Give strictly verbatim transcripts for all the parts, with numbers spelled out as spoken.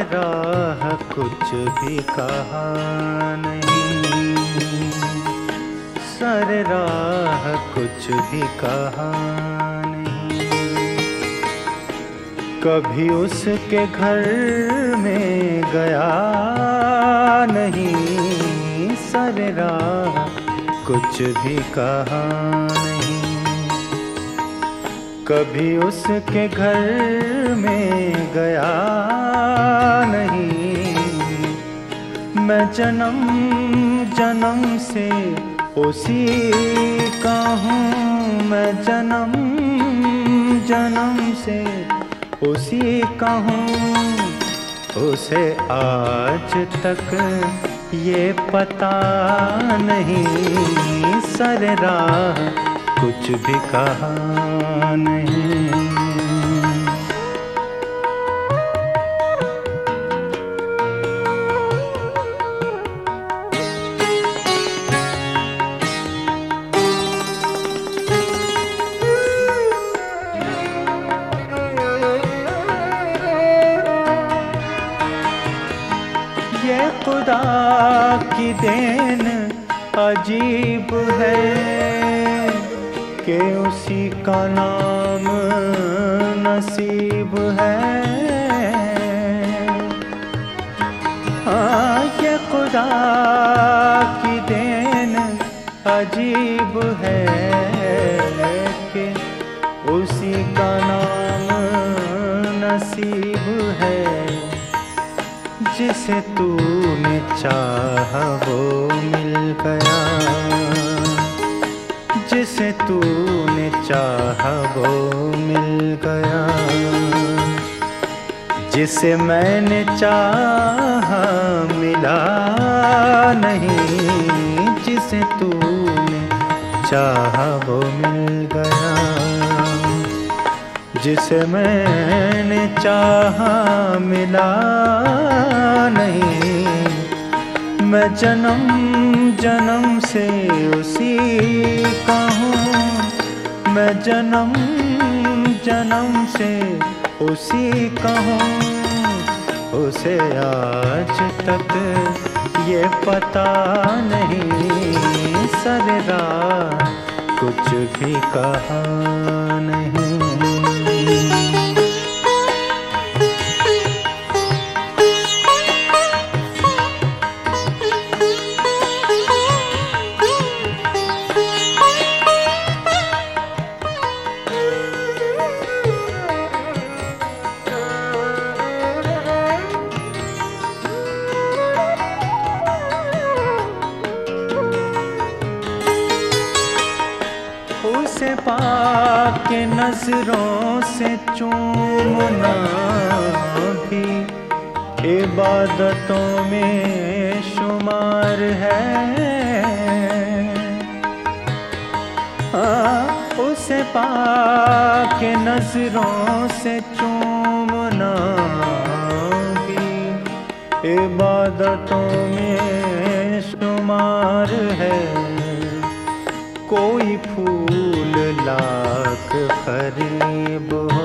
राह कुछ भी कहा नहीं, सर राह कुछ भी कहा नहीं। कभी उसके घर में गया नहीं, सर राह कुछ भी कहा नहीं। कभी उसके घर में गया नहीं, मैं जन्म जन्म से उसी का हूँ, मैं जन्म जन्म से उसी का हूँ। उसे आज तक ये पता नहीं, सर राह कुछ भी कहा नहीं। ये खुदा की देन अजीब है कि उसी का नाम नसीब है। हाँ, ये खुदा की देन अजीब है कि उसी का नाम नसीब है। जिसे तूने चाहा वो मिल गया, जिसे तूने चाहा वो मिल गया। जिसे मैंने चाहा मिला नहीं, जिसे तूने चाहा वो मिल गया। जिसे मैंने चाहा मिला नहीं, मैं जन्म जन्म से उसी का हूँ, मैं जन्म जन्म से उसी का हूँ। उसे आज तक ये पता नहीं, सर राह कुछ भी कहा नहीं। उसे पाके नजरों से चूमना भी इबादतों में शुमार है। हाँ, उसे पाके नजरों से चूमना भी इबादतों में शुमार है। कोई फूल लाख करीब हो,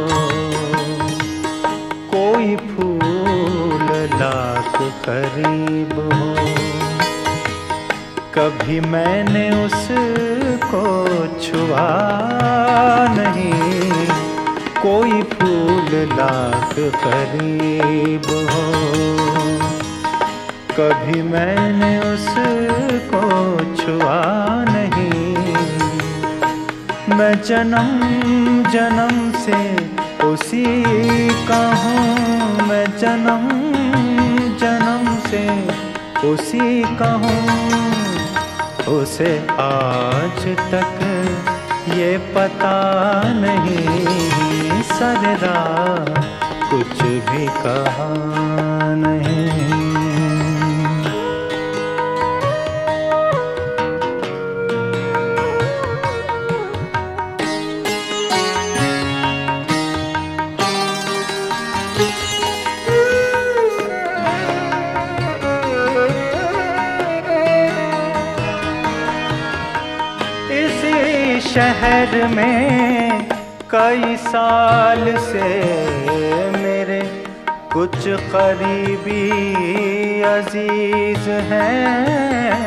कोई फूल लाख करीब हो। कभी मैंने उसको छुआ नहीं, कोई फूल लाख करीब हो। कभी मैंने उसको छुआ नहीं, मैं जन्म जन्म से उसी का हूँ, मैं जन्म जन्म से उसी का हूँ। उसे आज तक ये पता नहीं, सर राह कुछ भी कहा नहीं। शहर में कई साल से मेरे कुछ करीबी अजीज हैं,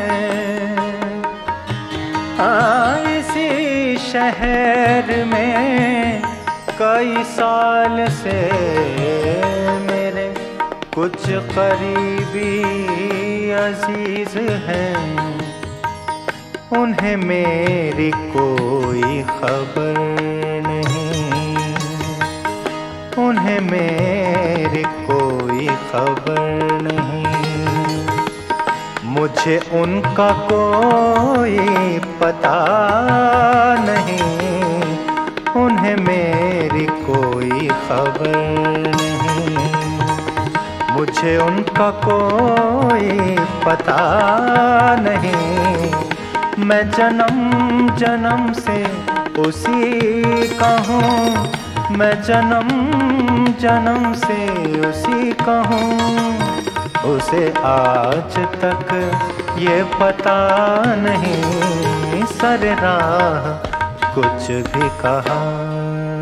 हाँ इसी शहर में कई साल से मेरे कुछ करीबी अजीज हैं। उन्हें मेरी कोई खबर नहीं, उन्हें मेरी कोई खबर नहीं। मुझे उनका कोई पता नहीं, उन्हें मेरी कोई खबर नहीं। मुझे उनका कोई पता नहीं। मैं जन्म जन्म से उसी का हूँ, मैं जन्म जन्म से उसी का हूँ। उसे आज तक ये पता नहीं, सर राह कुछ भी कहा